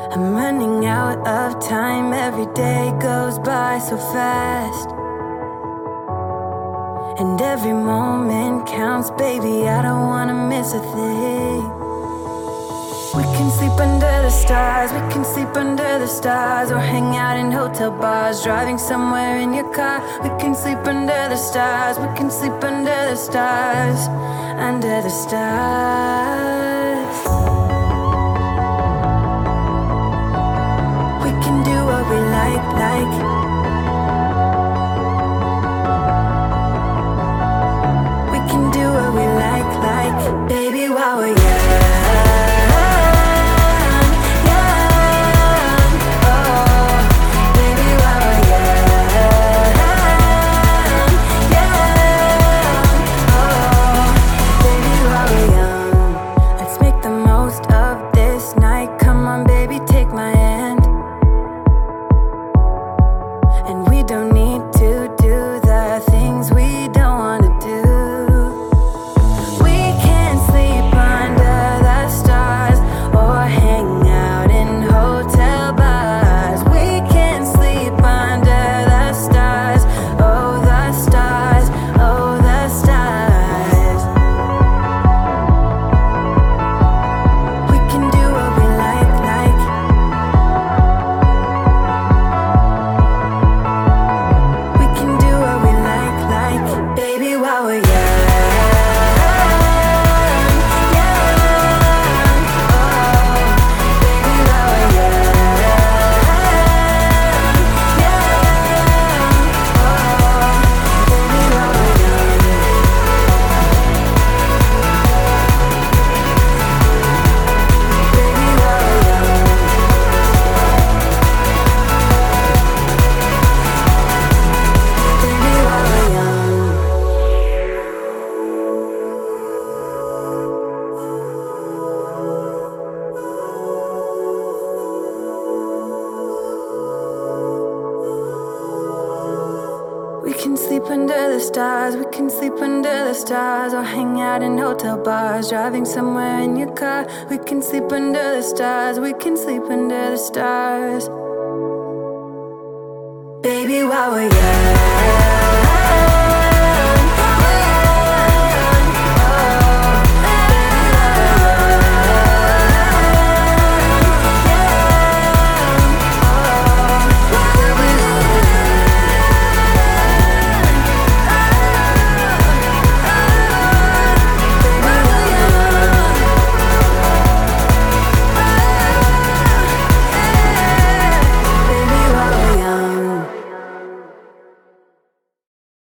I'm running out of time, every day goes by so fast. And every moment counts, baby, I don't wanna miss a thing. We can sleep under the stars, we can sleep under the stars, or hang out in hotel bars, driving somewhere in your car. We can sleep under the stars, we can sleep under the stars, under the stars. We can do what we like. We can do what we like, baby, while we're young. We can sleep under the stars, we can sleep under the stars, or hang out in hotel bars, driving somewhere in your car. We can sleep under the stars, we can sleep under the stars, baby, while we're young.